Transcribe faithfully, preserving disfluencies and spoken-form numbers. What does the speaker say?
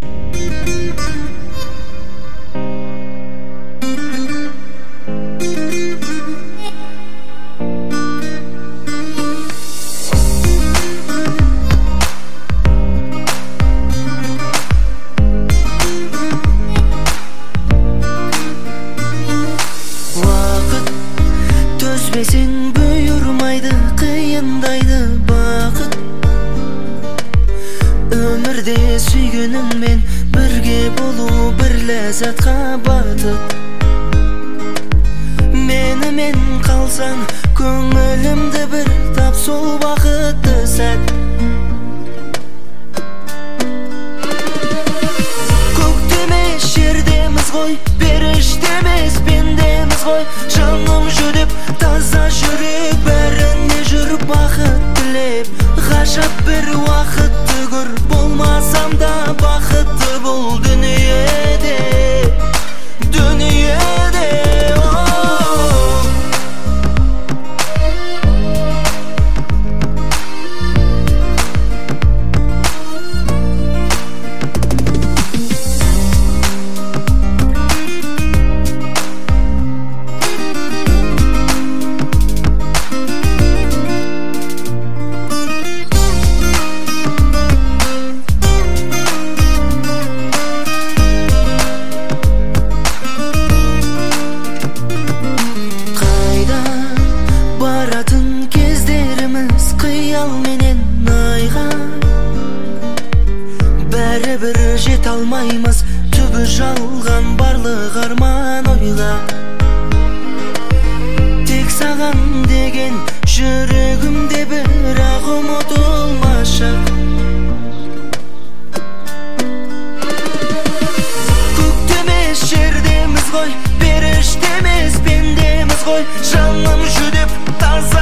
Төзбесең бұйырмайды, қиындайды бақыт. Өмірде сүйгеніңмен бірге болу бір ләззатқа батып. Менімен қалсаң, көңілімді бір тап, сол бақытты сәт. Көктемес жердеміз ғой, періштемес пендеміз ғой. Жаным жүдіп, таза жүрек, бәріне жүр бақыт тілеп. Ғажап бір уақытты көр, болмасам да бақытты бұл дүниеде, дүниеде. Баратын кездеріміз қиялменен айға, бәрібір жете алмаймыз, түбі жалған барлық арман ойға. Тек саған деген жүрегімде бірақ ұмытылмашы. Көктемес жердеміз ғой, періштемес пендеміз ғой. Жаным жүдеп, таза